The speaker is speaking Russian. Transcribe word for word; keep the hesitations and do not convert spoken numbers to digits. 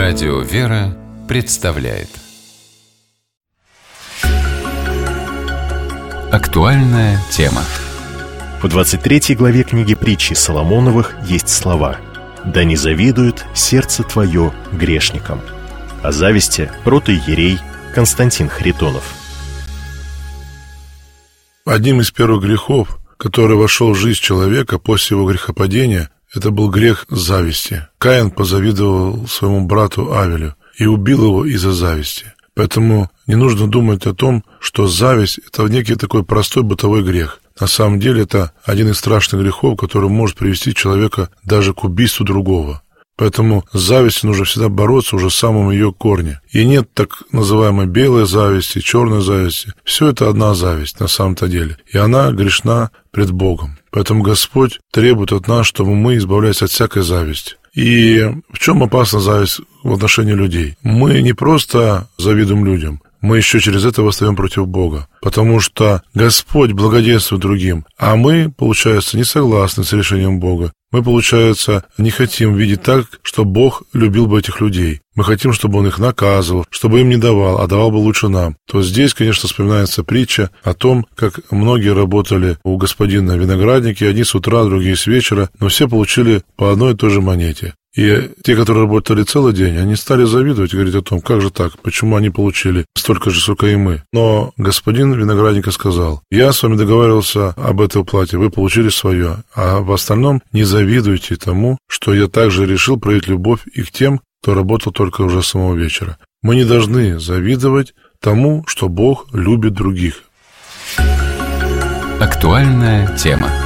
Радио «Вера» представляет актуальная тема. В двадцать третьей главе книги притчи Соломоновых есть слова: «Да не завидует сердце твое грешникам». О зависти протоиерей Константин Харитонов. Одним из первых грехов, который вошел в жизнь человека после его грехопадения, это был грех зависти. Каин позавидовал своему брату Авелю и убил его из-за зависти. Поэтому не нужно думать о том, что зависть – это некий такой простой бытовой грех. На самом деле это один из страшных грехов, который может привести человека даже к убийству другого. Поэтому с завистью нужно всегда бороться уже в самом ее корне. И нет так называемой белой зависти, черной зависти. Все это одна зависть на самом-то деле. И она грешна пред Богом. Поэтому Господь требует от нас, чтобы мы избавлялись от всякой зависти. И в чем опасна зависть в отношении людей? Мы не просто завидуем людям, мы еще через это восстаем против Бога. Потому что Господь благоденствует другим, а мы, получается, не согласны с решением Бога. Мы, получается, не хотим видеть так, что Бог любил бы этих людей. Мы хотим, чтобы Он их наказывал, чтобы им не давал, а давал бы лучше нам. То здесь, конечно, вспоминается притча о том, как многие работали у господина виноградники, одни с утра, другие с вечера, но все получили по одной и той же монете. И те, которые работали целый день, они стали завидовать и говорить о том, как же так, почему они получили столько же, сколько и мы. Но господин виноградника сказал: я с вами договаривался об этой уплате, вы получили свое, а в остальном не завидуйте тому, что я также решил проявить любовь и к тем, кто работал только уже с самого вечера. Мы не должны завидовать тому, что Бог любит других. Актуальная тема.